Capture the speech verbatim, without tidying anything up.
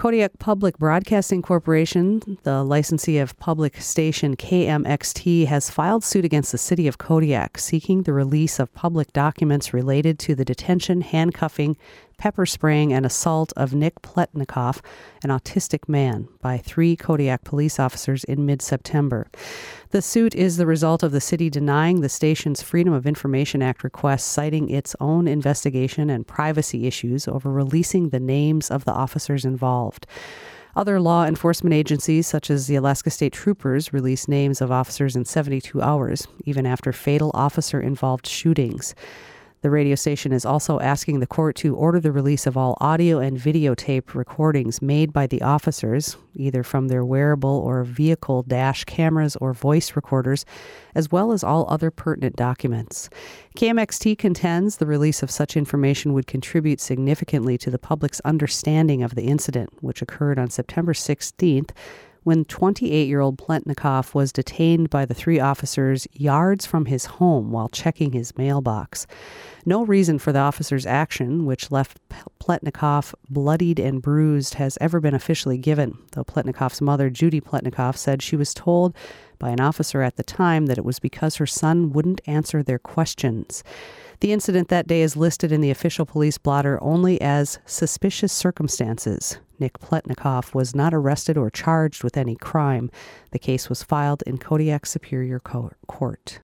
Kodiak Public Broadcasting Corporation, the licensee of public station K M X T, has filed suit against the city of Kodiak, seeking the release of public documents related to the detention, handcuffing, pepper spraying, and assault of Nick Pletnikoff, an autistic man, by three Kodiak police officers in mid-September. The suit is the result of the city denying the station's Freedom of Information Act request, citing its own investigation and privacy issues over releasing the names of the officers involved. Other law enforcement agencies, such as the Alaska State Troopers, released names of officers in seventy-two hours, even after fatal officer-involved shootings. The radio station is also asking the court to order the release of all audio and videotape recordings made by the officers, either from their wearable or vehicle dash cameras or voice recorders, as well as all other pertinent documents. K M X T contends the release of such information would contribute significantly to the public's understanding of the incident, which occurred on September sixteenth, when twenty-eight-year-old Pletnikoff was detained by the three officers yards from his home while checking his mailbox. No reason for the officers' action, which left Pletnikoff bloodied and bruised, has ever been officially given, though Pletnikoff's mother, Judy Pletnikoff, said she was told by an officer at the time that it was because her son wouldn't answer their questions. The incident that day is listed in the official police blotter only as suspicious circumstances. Nick Pletnikoff was not arrested or charged with any crime. The case was filed in Kodiak Superior Court.